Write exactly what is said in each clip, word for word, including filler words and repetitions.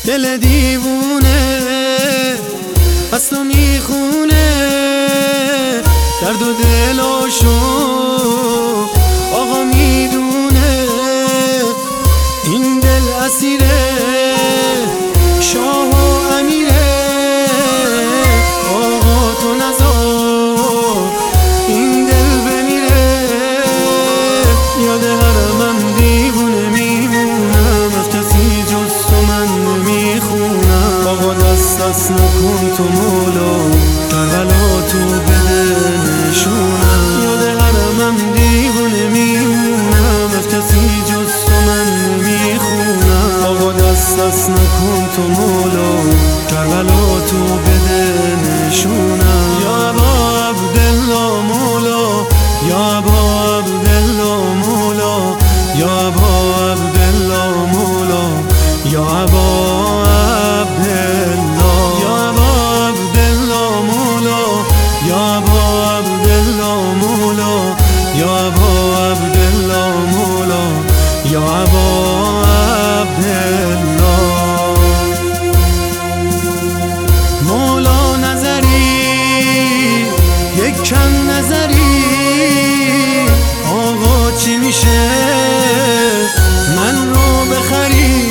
دل دیوونه از تو میخونه، درد و دلاشو آقا میدونه. این دل اسیره شاه و امیره، آقا تو نذار این دل بمیره. یاد حرمم دیوونه میمونم، از کسی جز تو من نمیخونم. آقا دست دست نکن تو مولا، کربلا تو بده نشونم. یاد حرمم دیوونه میمونم، از کسی جز تو من نمیخونم. آقا دست دست نکن تو مولا، کربلا تو بده نشونم. یا ابا عبدالله مولا، یا ابا عبدالله مولا، یا ابا عبدالله مولا، یا ابا عبدالله، یا ابا عبدالله مولا، یا ابا عبدالله مولا، یا ابا عبدالله مولا، یا ابا عبدالله. مولا نظری یک کم نظری، آقا چی میشه من رو بخری؟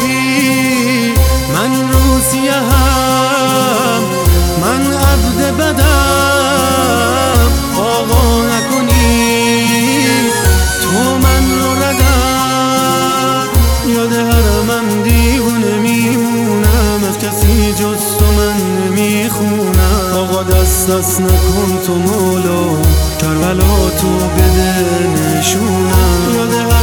من رو سیاهم، من عبد بدم، آقا نکنی تو من رو ردم. یاد حرمم دیوونه میمونم، از کسی جز تو من نمیخونم. آقا دست دست نکن تو مولا، کربلا تو بده نشونم. یاد